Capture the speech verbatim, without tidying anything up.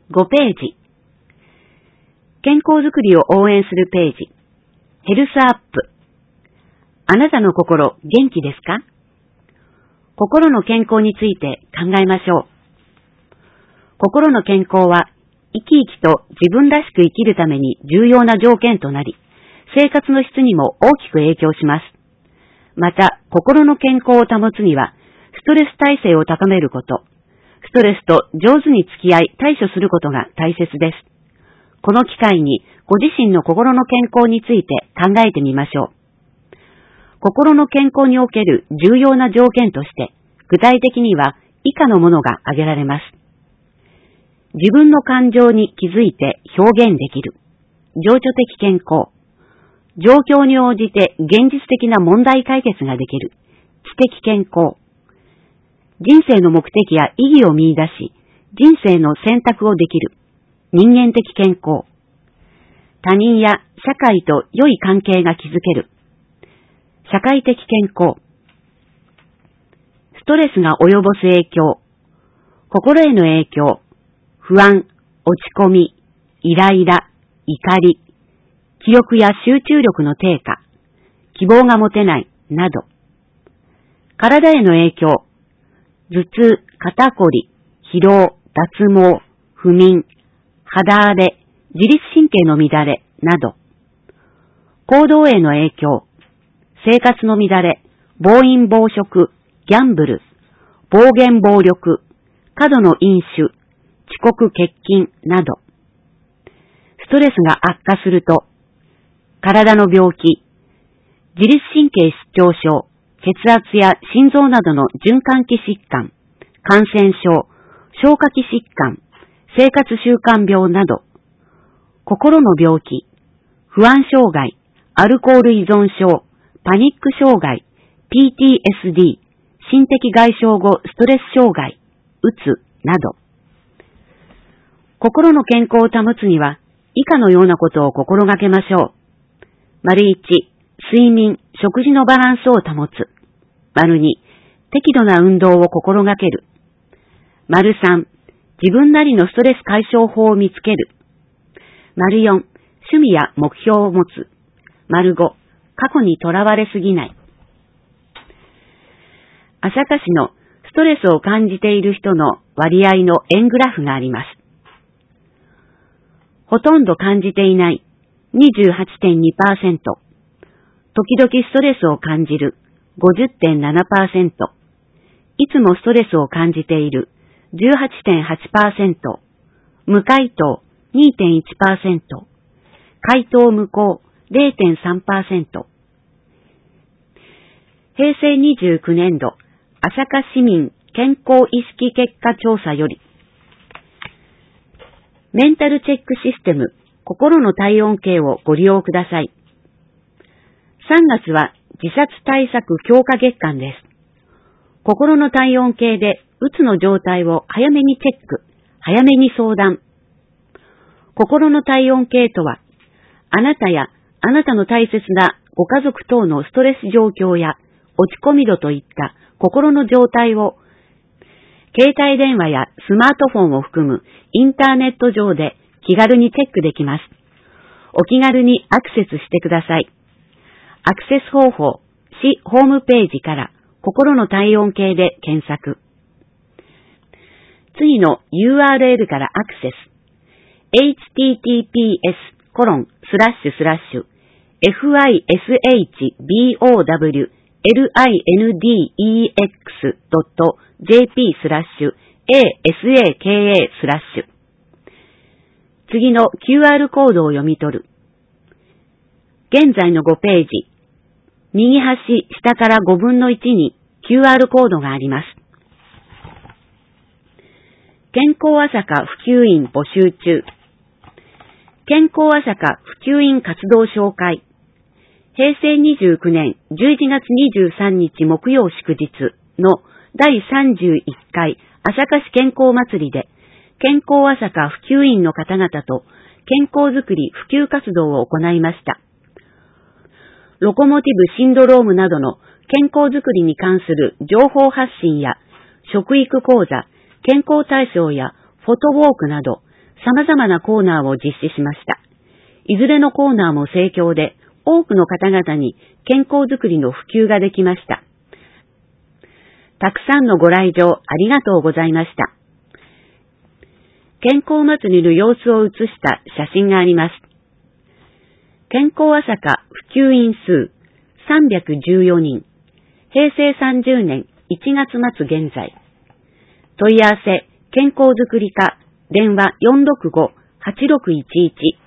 ごページ。健康づくりを応援するページ。ヘルスアップ。あなたの心、元気ですか？心の健康について考えましょう。心の健康は、生き生きと自分らしく生きるために重要な条件となり、生活の質にも大きく影響します。また、心の健康を保つには、ストレス耐性を高めること、ストレスと上手に付き合い対処することが大切です。この機会にご自身の心の健康について考えてみましょう。心の健康における重要な条件として、具体的には以下のものが挙げられます。自分の感情に気づいて表現できる。情緒的健康。状況に応じて現実的な問題解決ができる。知的健康。人生の目的や意義を見出し、人生の選択をできる。人間的健康。他人や社会と良い関係が築ける。社会的健康。ストレスが及ぼす影響。心への影響。不安、落ち込み、イライラ、怒り、記憶や集中力の低下、希望が持てない、など。体への影響。頭痛、肩こり、疲労、脱毛、不眠、肌荒れ、自律神経の乱れ、など。行動への影響。生活の乱れ、暴飲暴食、ギャンブル、暴言暴力、過度の飲酒、遅刻欠勤など。ストレスが悪化すると、体の病気、自律神経失調症、血圧や心臓などの循環器疾患、感染症、消化器疾患、生活習慣病など、心の病気、不安障害、アルコール依存症、パニック障害、ピーティーエスディー、心的外傷後ストレス障害、うつなど。心の健康を保つには、以下のようなことを心がけましょう。丸いち、睡眠、食事のバランスを保つ。丸に、適度な運動を心がける。丸さん、自分なりのストレス解消法を見つける。丸よん、趣味や目標を持つ。丸ご、過去にとらわれすぎない。朝霞市のストレスを感じている人の割合の円グラフがあります。ほとんど感じていない にじゅうはちてんにパーセント、時々ストレスを感じる ごじゅってんななパーセント、いつもストレスを感じている じゅうはちてんはちパーセント、無回答 にてんいちパーセント、回答無効 れいてんさんパーセント。へいせいにじゅうきゅうねんど朝霞市民健康意識結果調査より、メンタルチェックシステム心の体温計をご利用ください。さんがつは自殺対策強化月間です。心の体温計でうつの状態を早めにチェック、早めに相談。心の体温計とは、あなたやあなたの大切なご家族等のストレス状況や落ち込み度といった心の状態を、携帯電話やスマートフォンを含むインターネット上で気軽にチェックできます。お気軽にアクセスしてください。アクセス方法、市ホームページから心の体温計で検索。次の ユーアールエル からアクセス。エイチティーティーピーエスコロンスラッシュスラッシュ エフアイエスエイチビーオーダブリューエルアイエヌディーイーエックスドットジェーピー スラッシュ エーエスエーケーエー スラッシュ。次の キューアール コードを読み取る。現在のごページ、右端下からごぶんのいちに キューアール コードがあります。健康朝霞普及員募集中。健康朝霞普及員活動紹介。へいせいにじゅうきゅうねんじゅういちがつにじゅうさんにち木曜祝日のだいさんじゅういっかい朝霞市健康祭りで、健康朝霞普及員の方々と健康づくり普及活動を行いました。ロコモティブシンドロームなどの健康づくりに関する情報発信や食育講座、健康体操やフォトウォークなど様々なコーナーを実施しました。いずれのコーナーも盛況で、多くの方々に健康づくりの普及ができました。たくさんのご来場ありがとうございました。健康祭りの様子を写した写真があります。健康朝霞普及員数さんびゃくじゅうよにん、へいせいさんじゅうねんいちがつ末現在。問い合わせ健康づくり課電話 よんろくご はちろくいちいち